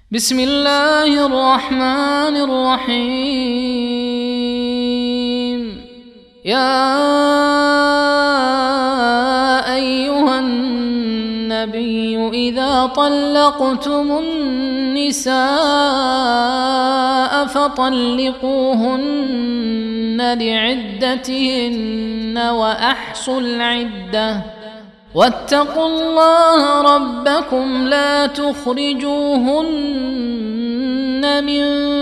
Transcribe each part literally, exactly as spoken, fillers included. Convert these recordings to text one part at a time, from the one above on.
بسم الله الرحمن الرحيم. يا أيها النبي إذا طلقتم النساء فطلقوهن لعدتهن وأحصوا العدة واتقوا الله ربكم لا تخرجوهن من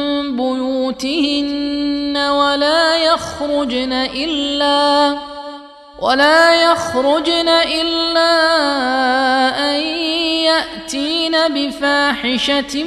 بيوتهن ولا يخرجن إلا ولا يخرجن إلا أن يأتين بفاحشة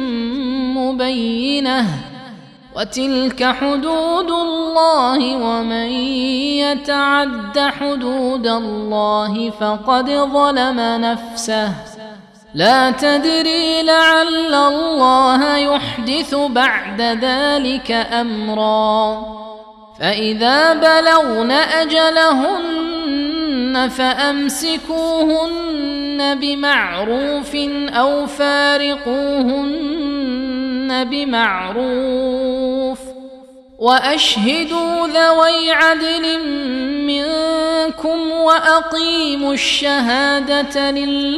مبينة وتلك حدود الله ومن يتعد حدود الله فقد ظلم نفسه لا تدري لعل الله يحدث بعد ذلك أمرا. فإذا بلغن أجلهن فأمسكوهن بمعروف أو فارقوهن بمعروف وأشهدوا ذوي عدل منكم وأقيموا الشهادة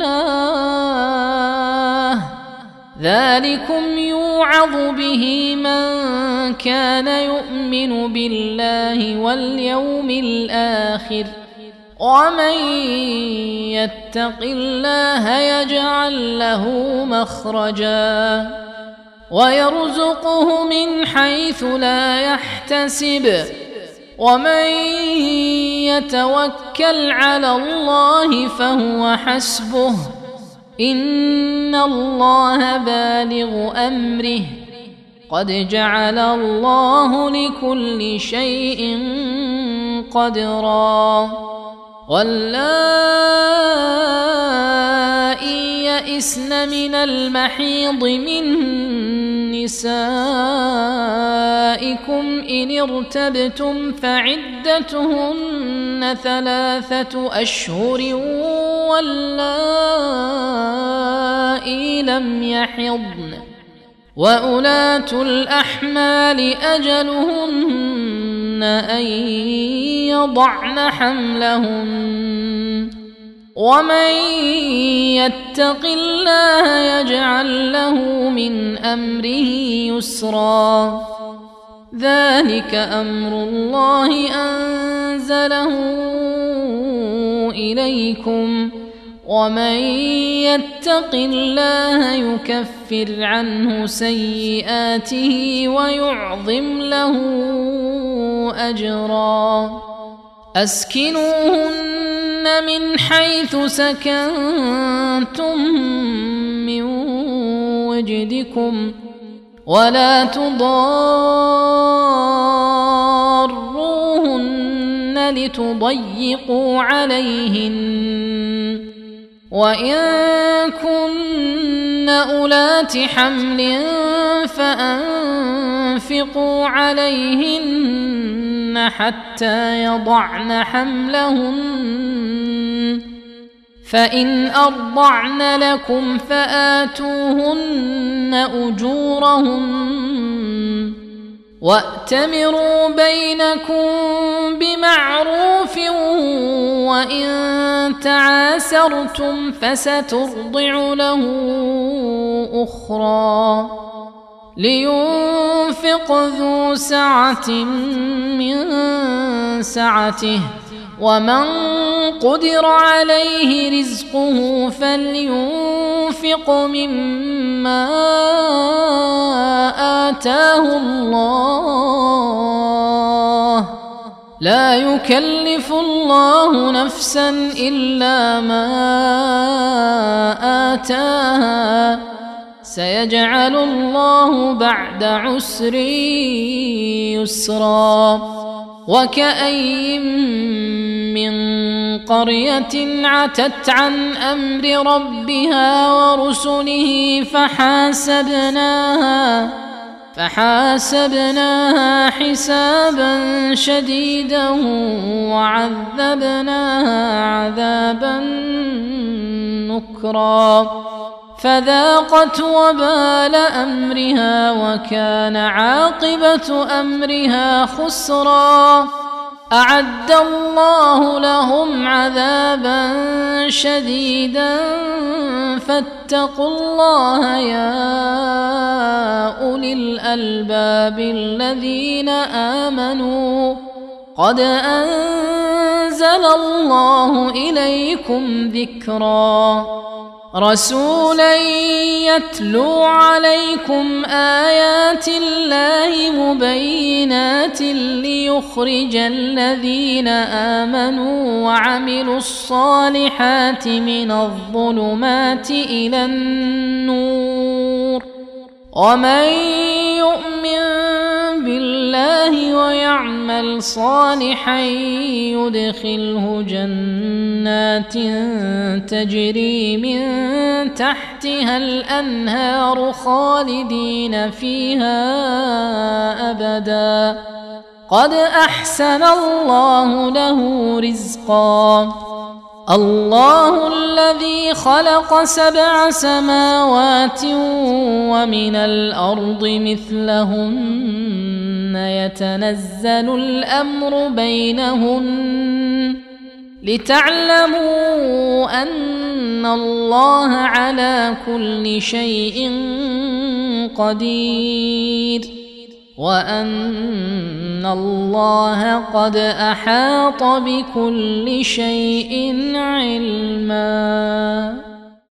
لله ذلكم يوعظ به من كان يؤمن بالله واليوم الآخر ومن يتق الله يجعل له مخرجا ويرزقه من حيث لا يحتسب ومن يتوكل على الله فهو حسبه إن الله بالغ أمره قد جعل الله لكل شيء قدرا. واللائي يئسن من المحيض من نسائكم إن ارتبتم فعدتهن ثلاثة أشهر واللائي لم يحضن وأولاة الأحمال أجلهن أن يضعن حملهن ومن يتق الله يجعل له من أمره يسرا. ذلك أمر الله أنزله إليكم ومن يتق الله يكفر عنه سيئاته ويعظم له أجرا. أسكنوهن من حيث سكنتم من وجدكم ولا تضاروهن لتضيقوا عليهن وإن كن أولات حمل فأنفقوا عليهن حتى يضعن حملهن فإن أرضعن لكم فآتوهن أجورهن وأتمروا بينكم بمعروف وإن تعاسرتم فسترضع له أخرى لينفق ذو سعة من سعته ومن قدر عليه رزقه فلينفق مما آتاه الله لا يكلف الله نفسا إلا ما آتاها سيجعل الله بعد عسر يسرا. وكأي من قرية عتت عن أمر ربها ورسله فحاسبناها فحاسبناها حسابا شديدا وعذبناها عذابا نكرا فذاقت وبال أمرها وكان عاقبة أمرها خسرا. أعد الله لهم عذابا شديدا فاتقوا الله يا أولي الألباب الذين آمنوا قد أنزل الله إليكم ذكرا رسولا يتلو عليكم آيات الله مبينات ليخرج الذين آمنوا وعملوا الصالحات من الظلمات إلى النور ومن يؤمن بالله ويعمل صالحا يدخله جنات تجري من تحتها الأنهار خالدين فيها أبدا قد أحسن الله له رزقا. الله الذي خلق سبع سماوات ومن الأرض مثلهن يتنزل الأمر بينهن لتعلموا أن الله على كل شيء قدير وأن الله قد أحاط بكل شيء علما.